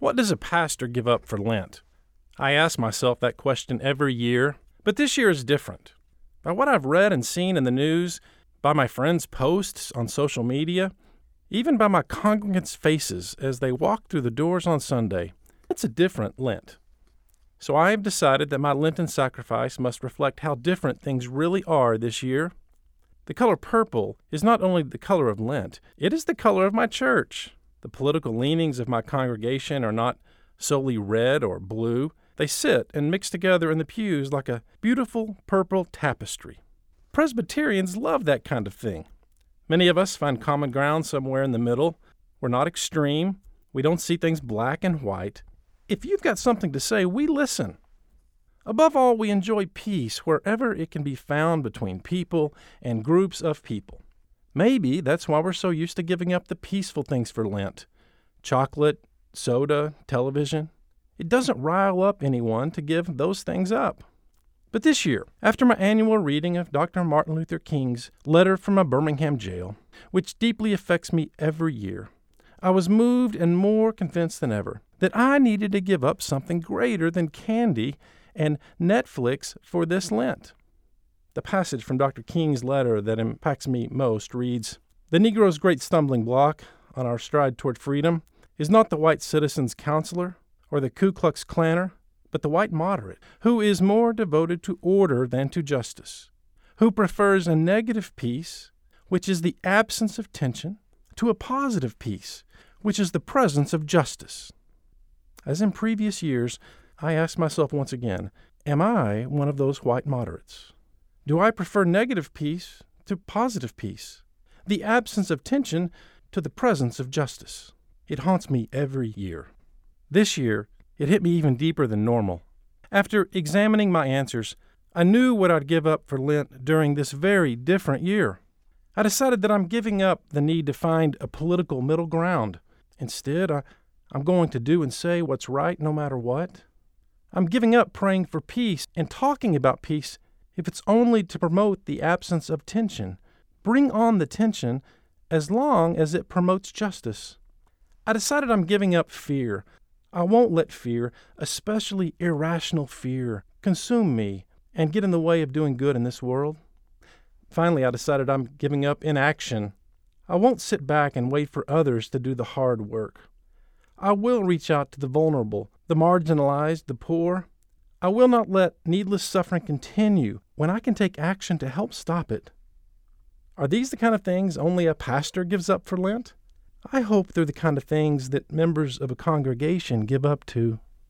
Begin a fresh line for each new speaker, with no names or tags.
What does a pastor give up for Lent? I ask myself that question every year, but this year is different. By what I've read and seen in the news, by my friends' posts on social media, even by my congregants' faces as they walk through the doors on Sunday, it's a different Lent. So I have decided that my Lenten sacrifice must reflect how different things really are this year. The color purple is not only the color of Lent, it is the color of my church. The political leanings of my congregation are not solely red or blue. They sit and mix together in the pews like a beautiful purple tapestry. Presbyterians love that kind of thing. Many of us find common ground somewhere in the middle. We're not extreme. We don't see things black and white. If you've got something to say, we listen. Above all, we enjoy peace wherever it can be found between people and groups of people. Maybe that's why we're so used to giving up the peaceful things for Lent. Chocolate, soda, television. It doesn't rile up anyone to give those things up. But this year, after my annual reading of Dr. Martin Luther King's letter from a Birmingham jail, which deeply affects me every year, I was moved and more convinced than ever that I needed to give up something greater than candy and Netflix for this Lent. The passage from Dr. King's letter that impacts me most reads, "The Negro's great stumbling block on our stride toward freedom is not the white citizen's counselor or the Ku Klux Klanner, but the white moderate, who is more devoted to order than to justice, who prefers a negative peace, which is the absence of tension, to a positive peace, which is the presence of justice." As in previous years, I ask myself once again, am I one of those white moderates? Do I prefer negative peace to positive peace, the absence of tension to the presence of justice? It haunts me every year. This year, it hit me even deeper than normal. After examining my answers, I knew what I'd give up for Lent during this very different year. I decided that I'm giving up the need to find a political middle ground. Instead, I'm going to do and say what's right no matter what. I'm giving up praying for peace and talking about peace if it's only to promote the absence of tension. Bring on the tension as long as it promotes justice. I decided I'm giving up fear. I won't let fear, especially irrational fear, consume me and get in the way of doing good in this world. Finally, I decided I'm giving up inaction. I won't sit back and wait for others to do the hard work. I will reach out to the vulnerable, the marginalized, the poor. I will not let needless suffering continue when I can take action to help stop it. Are these the kind of things only a pastor gives up for Lent? I hope they're the kind of things that members of a congregation give up too.